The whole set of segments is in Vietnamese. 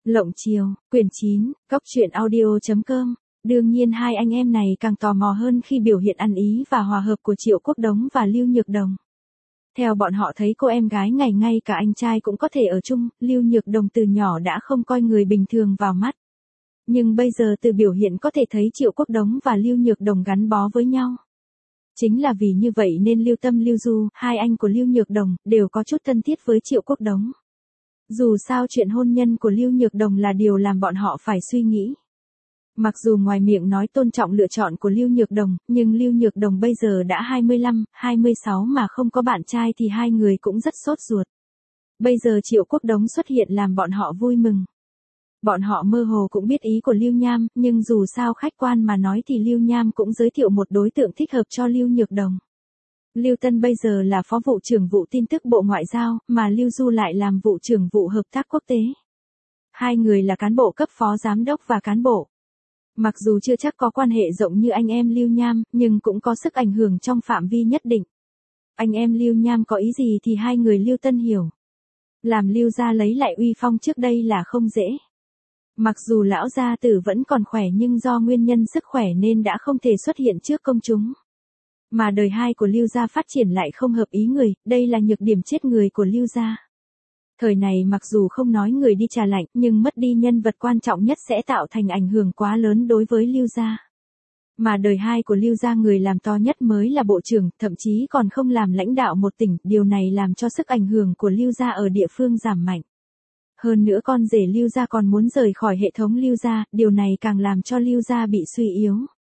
Lộng Chiều, quyển 9, Cóc truyện audio.com. Đương nhiên hai anh em này càng tò mò hơn khi biểu hiện ăn ý và hòa hợp của Triệu Quốc Đống và Lưu Nhược Đồng. Theo bọn họ thấy cô em gái ngày ngay cả anh trai cũng có thể ở chung, Lưu Nhược Đồng từ nhỏ đã không coi người bình thường vào mắt. Nhưng bây giờ từ biểu hiện có thể thấy Triệu Quốc Đống và Lưu Nhược Đồng gắn bó với nhau. Chính là vì như vậy nên Lưu Tâm Lưu Du, hai anh của Lưu Nhược Đồng, đều có chút thân thiết với Triệu Quốc Đống. Dù sao chuyện hôn nhân của Lưu Nhược Đồng là điều làm bọn họ phải suy nghĩ. Mặc dù ngoài miệng nói tôn trọng lựa chọn của Lưu Nhược Đồng, nhưng Lưu Nhược Đồng bây giờ đã 25, 26 mà không có bạn trai thì hai người cũng rất sốt ruột. Bây giờ Triệu Quốc Đống xuất hiện làm bọn họ vui mừng. Bọn họ mơ hồ cũng biết ý của Lưu Nham, nhưng dù sao khách quan mà nói thì Lưu Nham cũng giới thiệu một đối tượng thích hợp cho Lưu Nhược Đồng. Lưu Tân bây giờ là phó vụ trưởng vụ tin tức Bộ Ngoại giao, mà Lưu Du lại làm vụ trưởng vụ hợp tác quốc tế. Hai người là cán bộ cấp phó giám đốc và cán bộ. Mặc dù chưa chắc có quan hệ rộng như anh em Lưu Nham, nhưng cũng có sức ảnh hưởng trong phạm vi nhất định. Anh em Lưu Nham có ý gì thì hai người Lưu Tân hiểu. Làm Lưu gia lấy lại uy phong trước đây là không dễ. Mặc dù lão gia tử vẫn còn khỏe nhưng do nguyên nhân sức khỏe nên đã không thể xuất hiện trước công chúng. Mà đời hai của Lưu gia phát triển lại không hợp ý người, đây là nhược điểm chết người của Lưu gia. Thời này mặc dù không nói người đi trà lạnh, nhưng mất đi nhân vật quan trọng nhất sẽ tạo thành ảnh hưởng quá lớn đối với Lưu gia. Mà đời hai của Lưu gia người làm to nhất mới là bộ trưởng, thậm chí còn không làm lãnh đạo một tỉnh, điều này làm cho sức ảnh hưởng của Lưu gia ở địa phương giảm mạnh. Hơn nữa con rể Lưu gia còn muốn rời khỏi hệ thống Lưu gia, điều này càng làm cho Lưu gia bị suy yếu.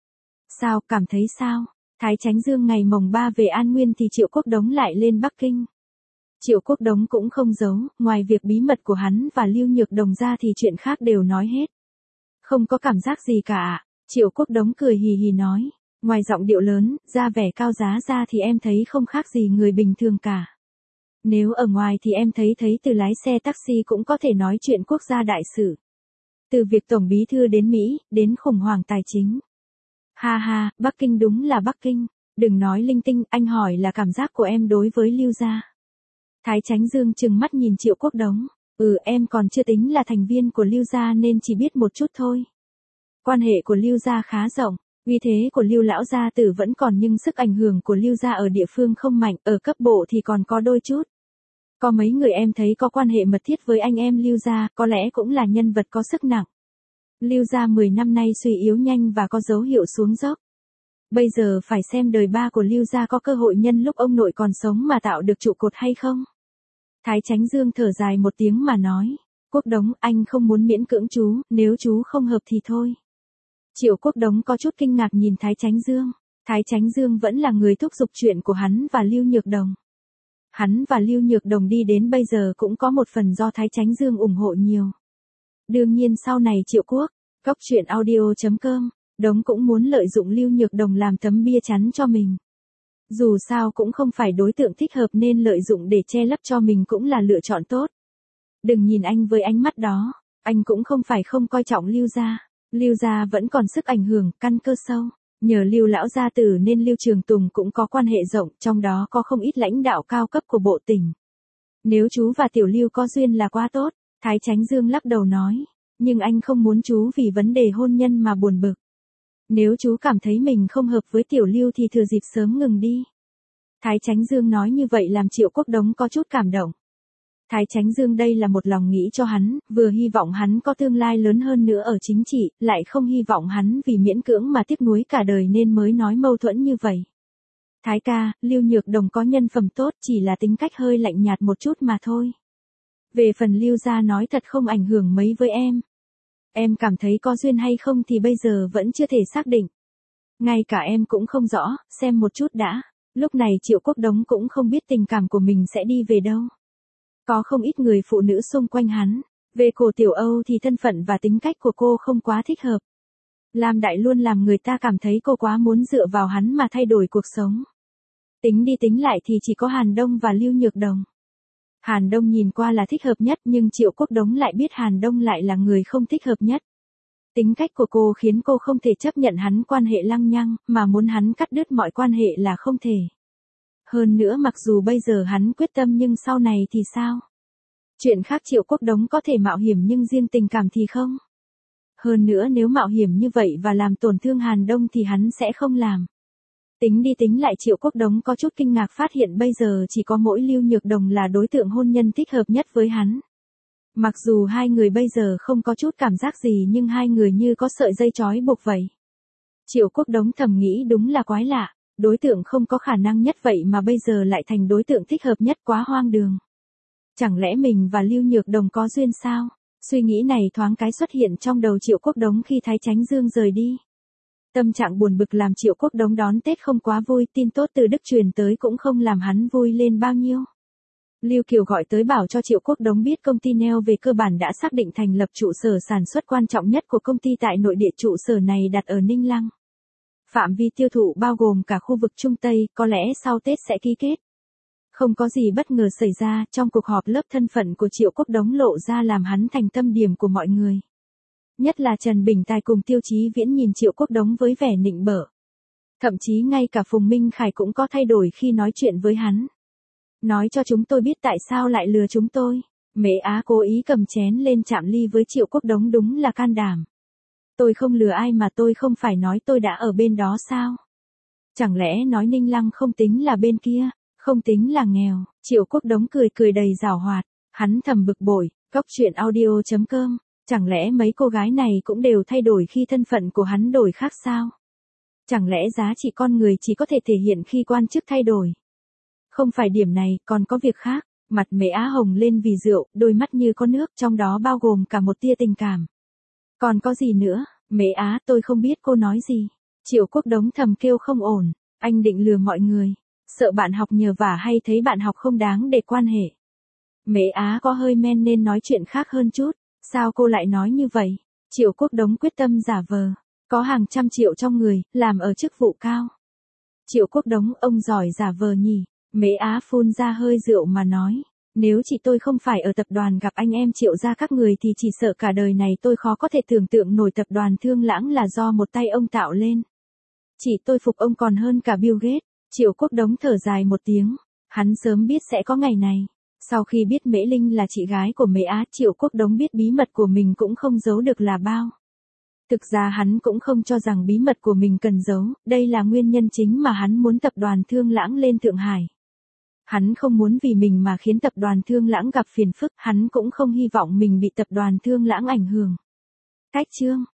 Sao, cảm thấy sao? Thái Chánh Dương ngày mồng 3 về An Nguyên thì Triệu Quốc Đống lại lên Bắc Kinh. Triệu Quốc Đống cũng không giấu, ngoài việc bí mật của hắn và Lưu Nhược Đồng ra thì chuyện khác đều nói hết. Không có cảm giác gì cả. Triệu Quốc Đống cười hì hì nói, ngoài giọng điệu lớn, ra vẻ cao giá ra thì em thấy không khác gì người bình thường cả. Nếu ở ngoài thì em thấy từ lái xe taxi cũng có thể nói chuyện quốc gia đại sự. Từ việc Tổng Bí Thư đến Mỹ, đến khủng hoảng tài chính. Ha ha, Bắc Kinh đúng là Bắc Kinh. Đừng nói linh tinh, anh hỏi là cảm giác của em đối với Lưu gia. Thái Chánh Dương trừng mắt nhìn Triệu Quốc Đống. Em còn chưa tính là thành viên của Lưu gia nên chỉ biết một chút thôi. Quan hệ của Lưu gia khá rộng, uy thế của Lưu lão gia tử vẫn còn nhưng sức ảnh hưởng của Lưu gia ở địa phương không mạnh, ở cấp bộ thì còn có đôi chút. Có mấy người em thấy có quan hệ mật thiết với anh em Lưu gia, có lẽ cũng là nhân vật có sức nặng. Lưu gia 10 năm nay suy yếu nhanh và có dấu hiệu xuống dốc. Bây giờ phải xem đời ba của Lưu gia có cơ hội nhân lúc ông nội còn sống mà tạo được trụ cột hay không. Thái Chánh Dương thở dài một tiếng mà nói, Quốc Đống, anh không muốn miễn cưỡng chú, nếu chú không hợp thì thôi. Triệu Quốc Đống có chút kinh ngạc nhìn Thái Chánh Dương. Thái Chánh Dương vẫn là người thúc giục chuyện của hắn và Lưu Nhược Đồng. Hắn và Lưu Nhược Đồng đi đến bây giờ cũng có một phần do Thái Chánh Dương ủng hộ nhiều. Đương nhiên sau này Triệu Quốc, Cóc truyện audio.com, Đống cũng muốn lợi dụng Lưu Nhược Đồng làm tấm bia chắn cho mình. Dù sao cũng không phải đối tượng thích hợp nên lợi dụng để che lấp cho mình cũng là lựa chọn tốt. Đừng nhìn anh với ánh mắt đó, anh cũng không phải không coi trọng Lưu gia. Lưu gia vẫn còn sức ảnh hưởng, căn cơ sâu. Nhờ Lưu lão gia tử nên Lưu Trường Tùng cũng có quan hệ rộng, trong đó có không ít lãnh đạo cao cấp của bộ tỉnh. Nếu chú và Tiểu Lưu có duyên là quá tốt, Thái Chánh Dương lắc đầu nói. Nhưng anh không muốn chú vì vấn đề hôn nhân mà buồn bực. Nếu chú cảm thấy mình không hợp với Tiểu Lưu thì thừa dịp sớm ngừng đi. Thái Chánh Dương nói như vậy làm Triệu Quốc Đống có chút cảm động. Thái Chánh Dương đây là một lòng nghĩ cho hắn, vừa hy vọng hắn có tương lai lớn hơn nữa ở chính trị, lại không hy vọng hắn vì miễn cưỡng mà tiếc nuối cả đời nên mới nói mâu thuẫn như vậy. Thái ca, Lưu Nhược Đồng có nhân phẩm tốt, chỉ là tính cách hơi lạnh nhạt một chút mà thôi. Về phần Lưu gia nói thật không ảnh hưởng mấy với em. Em cảm thấy có duyên hay không thì bây giờ vẫn chưa thể xác định. Ngay cả em cũng không rõ, xem một chút đã. Lúc này Triệu Quốc Đống cũng không biết tình cảm của mình sẽ đi về đâu. Có không ít người phụ nữ xung quanh hắn. Về cô Tiểu Âu thì thân phận và tính cách của cô không quá thích hợp. Lam Đại luôn làm người ta cảm thấy cô quá muốn dựa vào hắn mà thay đổi cuộc sống. Tính đi tính lại thì chỉ có Hàn Đông và Lưu Nhược Đồng. Hàn Đông nhìn qua là thích hợp nhất nhưng Triệu Quốc Đống lại biết Hàn Đông lại là người không thích hợp nhất. Tính cách của cô khiến cô không thể chấp nhận hắn quan hệ lăng nhăng, mà muốn hắn cắt đứt mọi quan hệ là không thể. Hơn nữa mặc dù bây giờ hắn quyết tâm nhưng sau này thì sao? Chuyện khác Triệu Quốc Đống có thể mạo hiểm nhưng riêng tình cảm thì không. Hơn nữa nếu mạo hiểm như vậy và làm tổn thương Hàn Đông thì hắn sẽ không làm. Tính đi tính lại Triệu Quốc Đống có chút kinh ngạc phát hiện bây giờ chỉ có mỗi Lưu Nhược Đồng là đối tượng hôn nhân thích hợp nhất với hắn. Mặc dù hai người bây giờ không có chút cảm giác gì nhưng hai người như có sợi dây trói buộc vậy. Triệu Quốc Đống thầm nghĩ đúng là quái lạ, đối tượng không có khả năng nhất vậy mà bây giờ lại thành đối tượng thích hợp nhất, quá hoang đường. Chẳng lẽ mình và Lưu Nhược Đồng có duyên sao? Suy nghĩ này thoáng cái xuất hiện trong đầu Triệu Quốc Đống khi Thái Chánh Dương rời đi. Tâm trạng buồn bực làm Triệu Quốc Đống đón Tết không quá vui, tin tốt từ Đức truyền tới cũng không làm hắn vui lên bao nhiêu. Lưu Kiều gọi tới bảo cho Triệu Quốc Đống biết công ty Neo về cơ bản đã xác định thành lập trụ sở sản xuất quan trọng nhất của công ty tại nội địa, trụ sở này đặt ở Ninh Lăng. Phạm vi tiêu thụ bao gồm cả khu vực Trung Tây, có lẽ sau Tết sẽ ký kết. Không có gì bất ngờ xảy ra, trong cuộc họp lớp thân phận của Triệu Quốc Đống lộ ra làm hắn thành tâm điểm của mọi người. Nhất là Trần Bình Tài cùng Tiêu Chí Viễn nhìn Triệu Quốc Đống với vẻ nịnh bợ. Thậm chí ngay cả Phùng Minh Khải cũng có thay đổi khi nói chuyện với hắn. Nói cho chúng tôi biết tại sao lại lừa chúng tôi. Mễ Á cố ý cầm chén lên chạm ly với Triệu Quốc Đống, đúng là can đảm. Tôi không lừa ai mà tôi không phải nói tôi đã ở bên đó sao? Chẳng lẽ nói Ninh Lăng không tính là bên kia, không tính là nghèo? Triệu Quốc Đống cười cười đầy giảo hoạt, hắn thầm bực bội, Cóc Truyện Audio.com, chẳng lẽ mấy cô gái này cũng đều thay đổi khi thân phận của hắn đổi khác sao? Chẳng lẽ giá trị con người chỉ có thể thể hiện khi quan chức thay đổi? Không phải điểm này, còn có việc khác. Mặt Mễ Á hồng lên vì rượu, đôi mắt như có nước, trong đó bao gồm cả một tia tình cảm. Còn có gì nữa? Mễ Á, tôi không biết cô nói gì. Triệu Quốc Đống thầm kêu không ổn, anh định lừa mọi người, sợ bạn học nhờ vả hay thấy bạn học không đáng để quan hệ. Mễ Á có hơi men nên nói chuyện khác hơn chút. Sao cô lại nói như vậy? Triệu Quốc Đống quyết tâm giả vờ, có hàng trăm triệu trong người, làm ở chức vụ cao. Triệu Quốc Đống, ông giỏi giả vờ nhỉ? Mễ Á phun ra hơi rượu mà nói, nếu chị tôi không phải ở tập đoàn gặp anh em Triệu gia các người thì chỉ sợ cả đời này tôi khó có thể tưởng tượng nổi tập đoàn Thương Lãng là do một tay ông tạo lên. Chị tôi phục ông còn hơn cả Bill Gates. Triệu Quốc Đống thở dài một tiếng, hắn sớm biết sẽ có ngày này. Sau khi biết Mễ Linh là chị gái của Mễ Á, Triệu Quốc Đống biết bí mật của mình cũng không giấu được là bao. Thực ra hắn cũng không cho rằng bí mật của mình cần giấu, đây là nguyên nhân chính mà hắn muốn tập đoàn Thương Lãng lên Thượng Hải. Hắn không muốn vì mình mà khiến tập đoàn Thương Lãng gặp phiền phức, hắn cũng không hy vọng mình bị tập đoàn Thương Lãng ảnh hưởng. Cách chương